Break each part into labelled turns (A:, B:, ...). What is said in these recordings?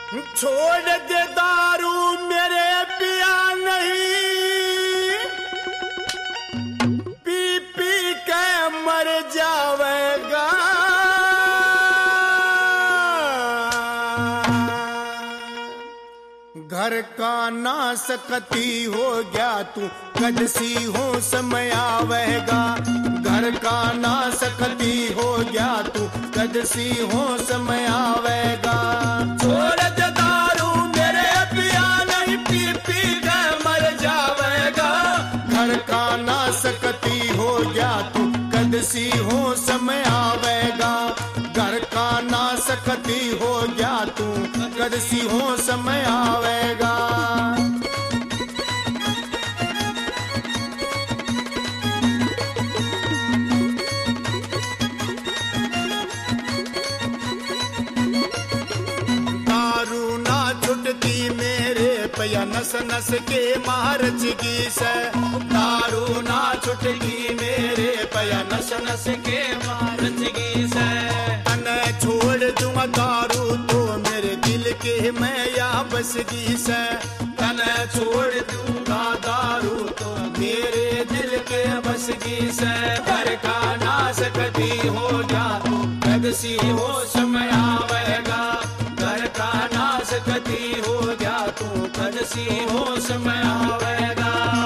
A: छोड़ दे दारू मेरे पिया नहीं, पी पी के मर जावेगा। घर का ना सकती हो गया तू, कद सी हो समय आवेगा। घर का ना सकती हो गया तू, कद सी हो समय आवेगा। छोड़ दे दारू मेरे पिया नहीं, पी पी के मर जावेगा। घर का ना सकती हो गया तू, कद सी हो समय आवेगा। घर का ना सकती हो गया तू, कद सी हो समय आवेगा। दारू ना छुटती मेरे पिया नस नस के मारच की से। दारू ना छुटती मेरे पिया नस नस के मारच की से। छोड़ दूंगा दारू तो मेरे दिल के मैं या बसगी से। तने छोड़ दूंगा दारू तो मेरे दिल के बसगी से। घर का ना सकती हो जा तू, कद सी हो समय आवेगा। घर का ना सकती हो जा तू, कद सी हो समय आवेगा।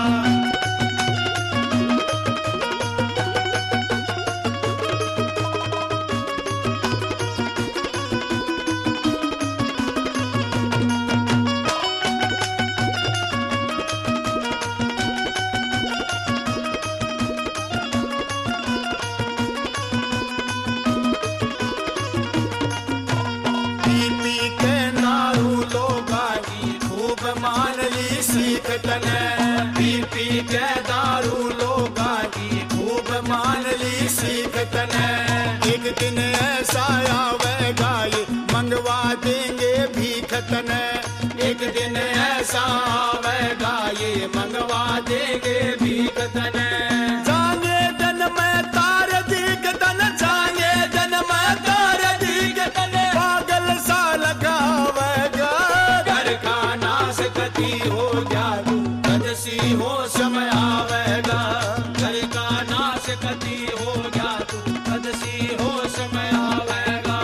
A: पी पी के दारू लोगा की खूब मान ली सीख तने। एक दिन ऐसा आवेगा ये मंगवा देंगे भीख तने। एक दिन ऐसा आवेगा ये मंगवा देंगे भीख तने। जाने जन में तार दीख तन, जाने जन में तार दीख तने। पागल सा लगावेगा। घर का नाश गति हो जा तू, कद सी हो समय आवेगा। घर का नाश गति हो जा तू, कद सी हो समय आवेगा।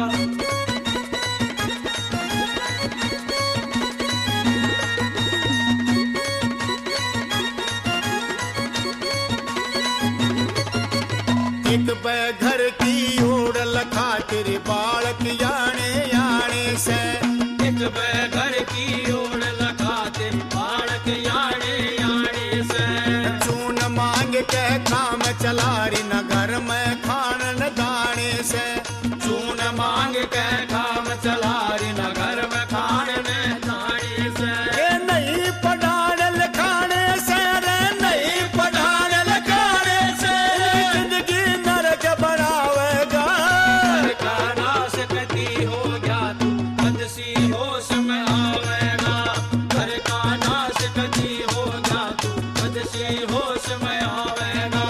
A: एक घर की ओर लखा तेरे बालक याने याने से। एक घर की ओर लखा तेरे बालक याने याने से। चून मांग के काम चला री न घर में खान न दाने से। चून मांग के काम चला री न घर में खान न दाने से। ये नहीं पढ़ाने लिखाने से रे, नहीं पढ़ाने लिखाने से। जिंदगी नरक बनावेगा। घर का नाश गति हो जा तू, कद सी हो समय आवेगा। घर का नाश गति हो जा तू, कद सी हो समय आवेगा।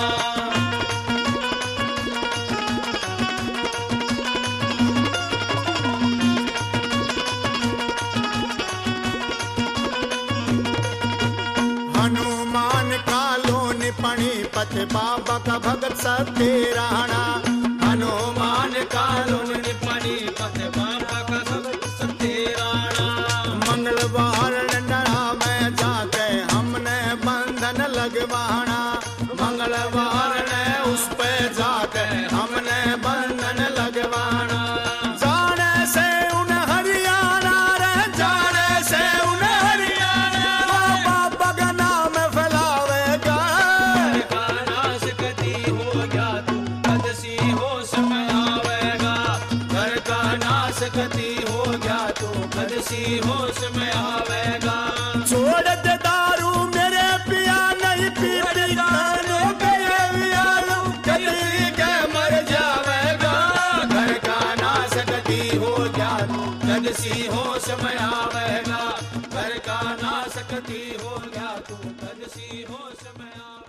A: हनुमान कालो निपणी पथ बाबा का भगत सत्य राणा। हनुमान कालो निपणी पथ बाबा का भगत सत्य राणा। मंगलवार डंडा में जाके हमने बंधन लगवाना। मंगलवार ने उस पे जाके हमने बंधन लगवाना। जाने से उन हरियाणा रे, जाने से उन हरियाणा। बाबा का नाम फैलावेगा। घर का नाश गति हो जा तू, कद सी हो समय आवेगा। घर का नाश गति हो जा तू, कद सी हो समय आवेगा। छोड़ दे दारू मेरे पिया नहीं, पी पी के मर जावेगा। घर का नाश गति हो जा तू, कद सी हो समय आवेगा। घर का नाश गति हो जा तू, कद सी हो समय आवेगा।